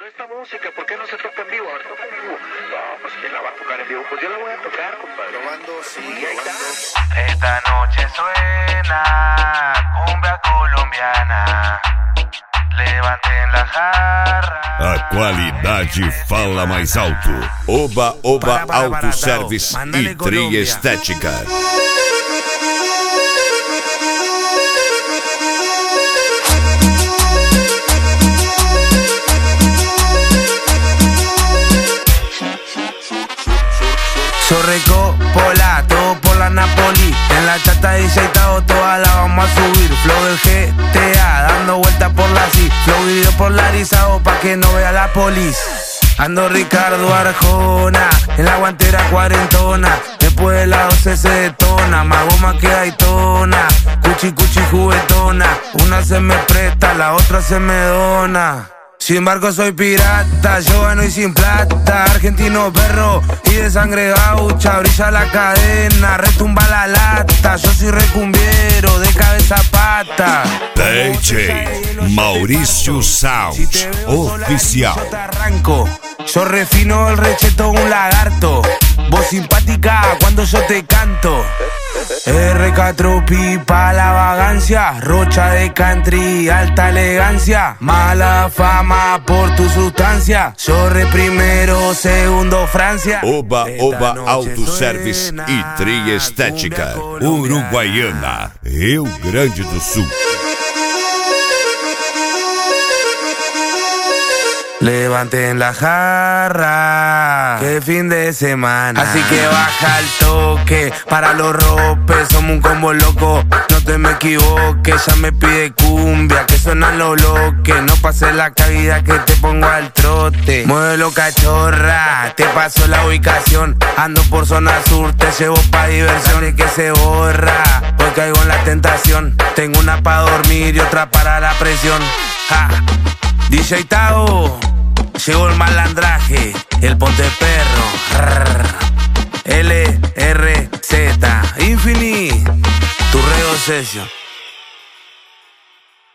Pero esta música, ¿por qué no se toca en vivo? A ver, toca en vivo. No, pues ¿quién la va a tocar en vivo? Pues yo la voy a tocar, compadre. Probando, sí. Y ahí está. Esta noche suena cumbia colombiana. Levantem la jarra. A qualidade fala mais alto. Oba Oba Autoservice e Tria Estética. Sorreco, Pola, todo por la Napoli. En la chata dice toda la vamos a subir. Flow del GTA, dando vueltas por la C. Flow video polarizado pa' que no vea la polis. Ando Ricardo Arjona, en la guantera cuarentona. Después de la 12 se detona, más goma que Daytona. Cuchi cuchi juguetona, una se me presta, la otra se me dona. Sin barco soy pirata, yo gano y sin plata. Argentino perro y de sangre gaucha. Brilla la cadena, retumba la lata. Yo soy recumbiero, de cabeza a pata. DJ Mauricio Sound Oficial. Yo te arranco, yo refino el recheto un lagarto. Voz simpática cuando yo te canto. RK Pipa la vagancia, Rocha de country, alta elegancia. Mala fama por tu sustancia. Sorre primero, segundo Francia. Oba Oba Autoservice e Tria Estética. Uruguaiana, Rio Grande do Sul. Levanten la jarra, que fin de semana. Así que baja el toque, para los ropes, somos un combo loco. No te me equivoques, ya me pide cumbia, que suenan los bloques. No pases la caída que te pongo al trote. Muévelo cachorra, te paso la ubicación. Ando por zona sur, te llevo pa' diversión. Dale que se borra, hoy caigo en la tentación. Tengo una pa' dormir y otra para la presión. Ja. DJ Tao, llegó el malandraje, el ponte perro. LRZ, Infini, tu reo sello.